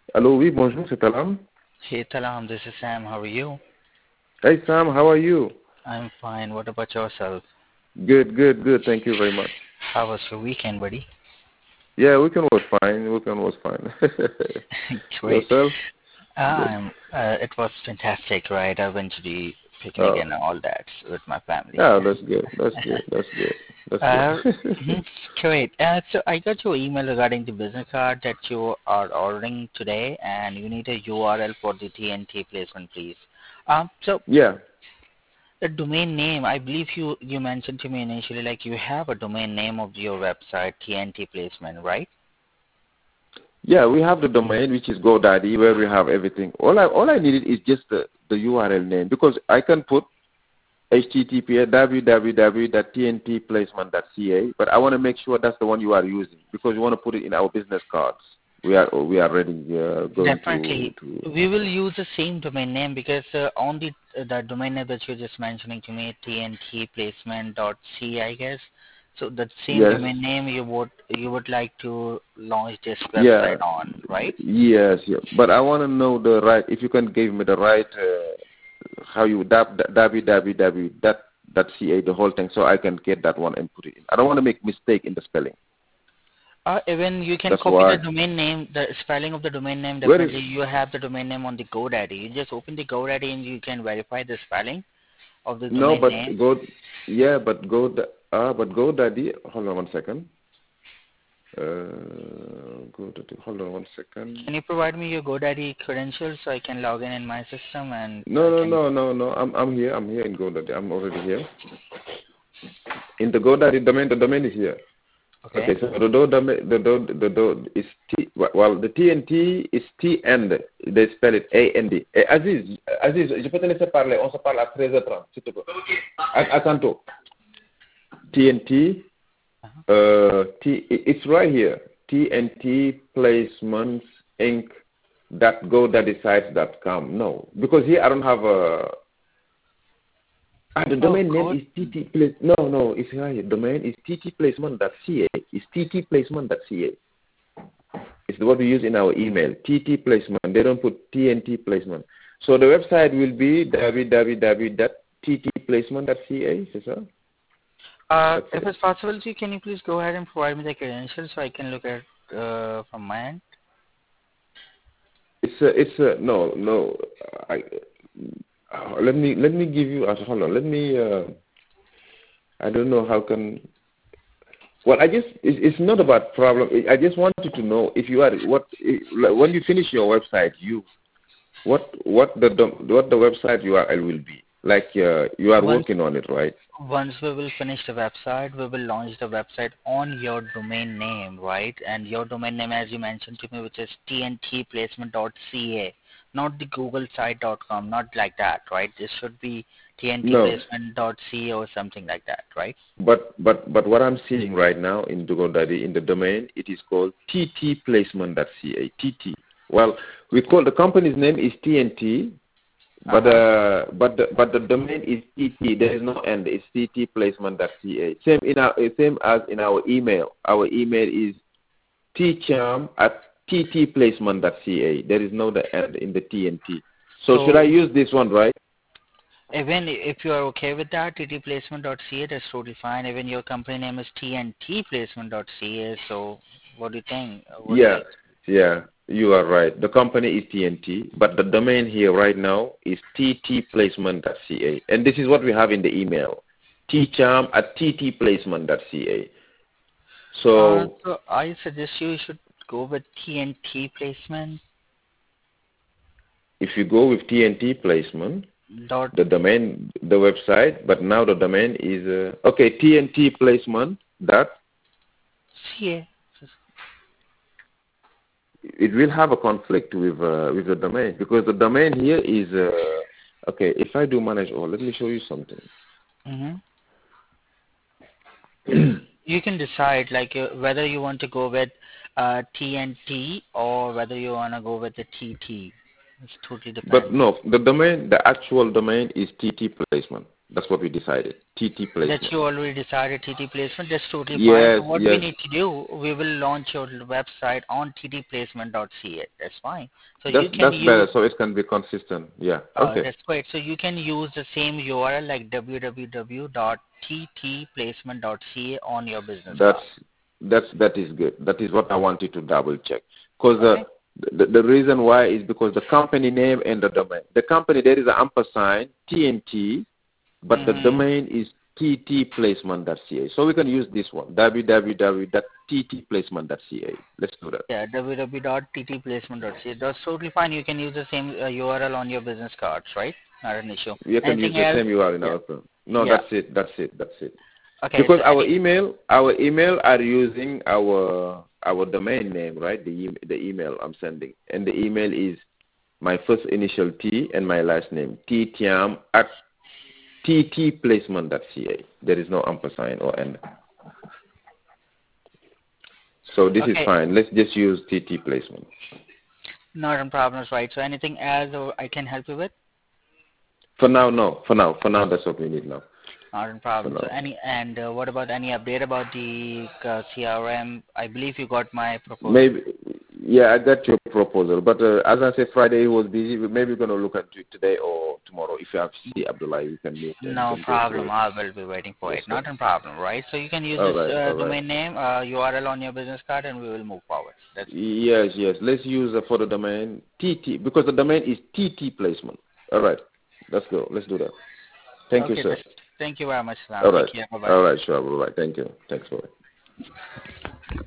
Allô, oui, bonjour, c'est Talam. Hey Talam, this is Sam. How are you? Hey, Sam, how are you? I'm fine. What about yourself? Good, good, good. Thank you very much. How was your weekend, buddy? Yeah, weekend was fine. Weekend was fine. Great. Yourself? Good. It was fantastic, right? I went to the picnic Oh, and all that with my family. yeah, that's good. That's good. That's good. That's uh, good. mhm, Great. So I got your email regarding the business card that you are ordering today, and you need a URL for the TNT placement, please. So Yeah. the domain name, I believe you mentioned to me initially, like you have a domain name of your website, TNT placement, right? Yeah, we have the domain, which is GoDaddy, where we have everything. All I needed is just the URL name, because I can put https www.tntplacement.ca, but I want to make sure that's the one you are using, because we want to put it in our business cards. We are ready going Definitely. to. We will use the same domain name because on the domain name that you're just mentioning to me, tntplacement.c, I guess. So that same Yes. domain name you would like to launch this Yeah. website on, right? Yes. Yeah. But I want to know the right. If you can give me the right, how you www.ca the whole thing, so I can get that one and put it in. I don't want to make mistake in the spelling. Even you can That's copy the why. domain name, the spelling of the domain name. Where is? Definitely, you have the domain name on the GoDaddy. You just open the GoDaddy and you can verify the spelling of the No, domain but name. go. Yeah, but go. But GoDaddy. Hold on one second. GoDaddy. Hold on one second. Can you provide me your GoDaddy credentials so I can log in my system and No, I no, can. no, no, no. I'm here. I'm here in GoDaddy. I'm already here. In the GoDaddy domain, the domain is here. Okay. Okay, so the do is T. Well, the TNT is T and they spell it AND. Aziz, je peux te laisser parler. On se parle à 13h30, s'il te plaît. À tantôt. TNT. Uh-huh. It's right here. TNT Placements Inc. .godaddysites.com. No, because here I don't have a. The Oh, domain name good. is TT Place. No, it's right here. Domain is ttplacement.ca. It's ttplacement.ca. It's what we use in our email. TT Placement. They don't put TNT Placement. So the website will be www.ttplacement.ca. Is that? If it's possible, can you please go ahead and provide me the credentials so I can look at from my end? No. I, let me give you. Hold on. Let me. I don't know how can. Well, it's not about problem. I just wanted to know if you are when you finish your website, what the website URL will be. Like you are Once working on it, right? once we will finish the website, we will launch the website on your domain name, right? And your domain name, as you mentioned to me, which is tntplacement.ca, not the googlesite.com, not like that, right? This should be No, tntplacement.ca or something like that, right? but what I'm seeing right now in GoDaddy in the domain, it is called ttplacement.ca. TT. Well, we call the company's name is TNT. But Uh-huh. the domain is TT. There is no end. It's ttplacement.ca. Same as in our email. Our email is tcharm@ttplacement.ca. There is no the end in the TNT. So should I So use this one, right? even if you are okay with that, ttplacement.ca, that's totally fine. Even your company name is tntplacement.ca, so what do you think? What do you Yeah, like? yeah. You are right. The company is TNT, but the domain here right now is ttplacement.ca. And this is what we have in the email. tcharm@ttplacement.ca. So So I suggest you should go with TNT placement if you go with TNT placement, dot the domain, the website, but now the domain is okay. TNT placement. That ca. it will have a conflict with the domain, because the domain here is okay. If I do manage all, let me show you something. Mm-hmm. You can decide like whether you want to go with TNT or whether you want to go with the TT. It totally But depends. no, the actual domain is TT placement. That's what we decided. TT That placement. you already decided TT placement. That's totally fine. Yes, So what we yes. need to do, we will launch your website on ttplacement.ca. That's fine. So That's you can that's better. use So it can be consistent. Yeah. Okay. that's great. So you can use the same URL like www.ttplacement.ca on your business That's card. that is good. That is what I wanted to double check. Because Okay. the reason why is because the company name and the domain. The company there is an ampersand TNT, but the Mm-hmm. domain is ttplacement.ca. So we can use this one www.ttplacement.ca. Let's do that. Yeah, www.ttplacement.ca. That's totally fine. You can use the same URL on your business cards, right? Not an issue. We can use Anything the else? same URL in Yeah. our phone. No, Yeah. that's it. That's it. That's it. Okay. Because So our any email are using our domain name, right? The email I'm sending, and the email is my first initial T and my last name ttiam at ttplacement.ca. There is no ampersand or end. So this is okay. fine. Let's just use TT placement. Not a problem, right? So anything else I can help you with? For now, no. For now, that's what we need now. Not a For problem. So now. what about any update about the CRM? I believe you got my proposal. Maybe, yeah, I got your proposal. But as I said, Friday was busy. Maybe we're going to look into it today or tomorrow. If you have to see Abdullah, you can meet and we No can go through problem. it. I will be waiting for Yes, it. sir. Not a problem, right? So you can use All this right, all right. domain name, URL on your business card, and we will move forward. That's Yes, yes. Let's use for the domain TT because the domain is TT placement. All right. Let's go. Let's do that. Thank you, okay. sir. Thank you very much, Salam. All Take right. care. Bye bye. All right, sure. All right. Thank you. Thanks for it.